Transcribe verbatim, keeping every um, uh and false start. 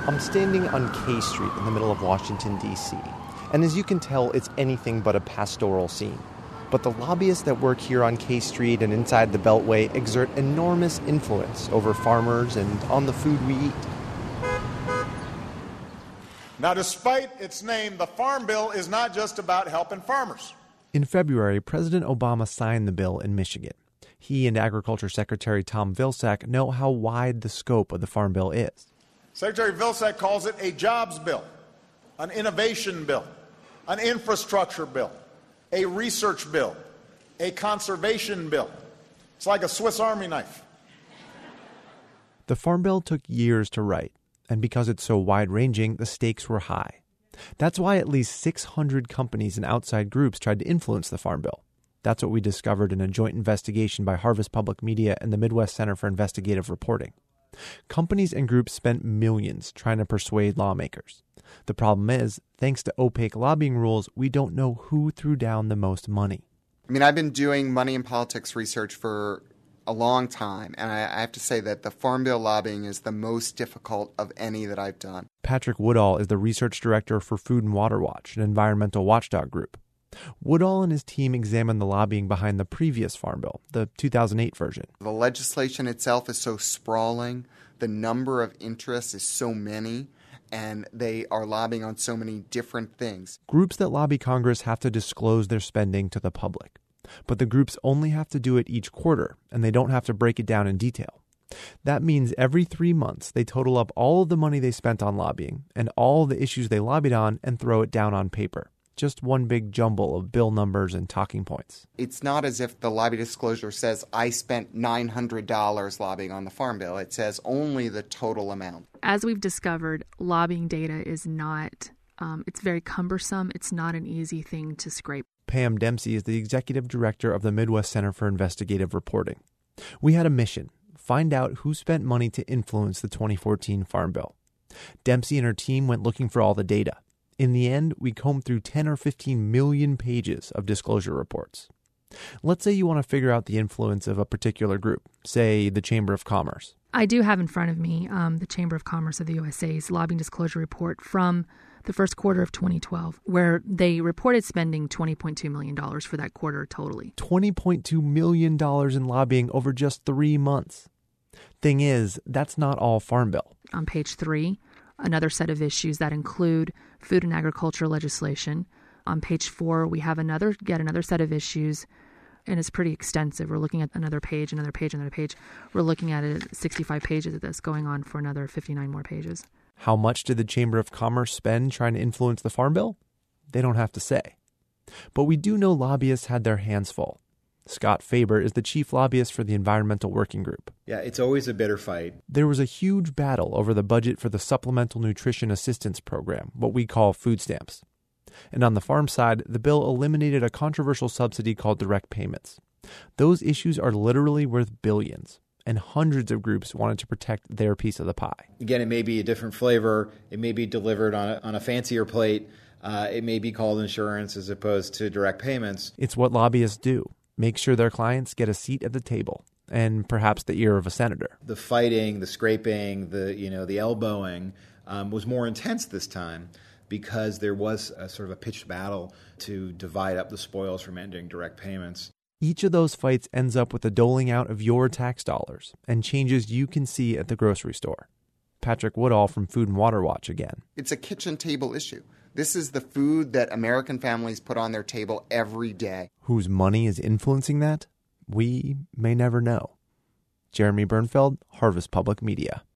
I'm standing on K Street in the middle of Washington, D C, and as you can tell, it's anything but a pastoral scene. But the lobbyists that work here on K Street and inside the Beltway exert enormous influence over farmers and on the food we eat. Now, despite its name, the Farm Bill is not just about helping farmers. In February, President Obama signed the bill in Michigan. He and Agriculture Secretary Tom Vilsack know how wide the scope of the Farm Bill is. Secretary Vilsack calls it a jobs bill, an innovation bill, an infrastructure bill, a research bill, a conservation bill. It's like a Swiss Army knife. The Farm Bill took years to write, and because it's so wide-ranging, the stakes were high. That's why at least six hundred companies and outside groups tried to influence the Farm Bill. That's what we discovered in a joint investigation by Harvest Public Media and the Midwest Center for Investigative Reporting. Companies and groups spent millions trying to persuade lawmakers. The problem is, thanks to opaque lobbying rules, we don't know who threw down the most money. I mean, I've been doing money and politics research for a long time, and I, I have to say that the Farm Bill lobbying is the most difficult of any that I've done. Patrick Woodall is the research director for Food and Water Watch, an environmental watchdog group. Woodall and his team examined the lobbying behind the previous Farm Bill, the two thousand eight version. The legislation itself is so sprawling, the number of interests is so many, and they are lobbying on so many different things. Groups that lobby Congress have to disclose their spending to the public. But the groups only have to do it each quarter, and they don't have to break it down in detail. That means every three months they total up all of the money they spent on lobbying and all the issues they lobbied on and throw it down on paper. Just one big jumble of bill numbers and talking points. It's not as if the lobby disclosure says, I spent nine hundred dollars lobbying on the Farm Bill. It says only the total amount. As we've discovered, lobbying data is not, um, it's very cumbersome. It's not an easy thing to scrape. Pam Dempsey is the executive director of the Midwest Center for Investigative Reporting. We had a mission, find out who spent money to influence the twenty fourteen Farm Bill. Dempsey and her team went looking for all the data. In the end, we combed through ten or fifteen million pages of disclosure reports. Let's say you want to figure out the influence of a particular group, say the Chamber of Commerce. I do have in front of me um, the Chamber of Commerce of the U S A's lobbying disclosure report from the first quarter of twenty twelve, where they reported spending twenty point two million dollars for that quarter totally. twenty point two million dollars in lobbying over just three months. Thing is, that's not all Farm Bill. On page three, another set of issues that include food and agriculture legislation. On page four, we have another yet another set of issues, and it's pretty extensive. We're looking at another page, another page, another page. We're looking at it, sixty-five pages of this, going on for another fifty-nine more pages. How much did the Chamber of Commerce spend trying to influence the Farm Bill? They don't have to say. But we do know lobbyists had their hands full. Scott Faber is the chief lobbyist for the Environmental Working Group. Yeah, it's always a bitter fight. There was a huge battle over the budget for the Supplemental Nutrition Assistance Program, what we call food stamps. And on the farm side, the bill eliminated a controversial subsidy called direct payments. Those issues are literally worth billions, and hundreds of groups wanted to protect their piece of the pie. Again, it may be a different flavor. It may be delivered on a, on a fancier plate. Uh, it may be called insurance as opposed to direct payments. It's what lobbyists do. Make sure their clients get a seat at the table and perhaps the ear of a senator. The fighting, the scraping, the you know the elbowing um, was more intense this time because there was a sort of a pitched battle to divide up the spoils from ending direct payments. Each of those fights ends up with the doling out of your tax dollars and changes you can see at the grocery store. Patrick Woodall from Food and Water Watch again. It's a kitchen table issue. This is the food that American families put on their table every day. Whose money is influencing that? We may never know. Jeremy Bernfeld, Harvest Public Media.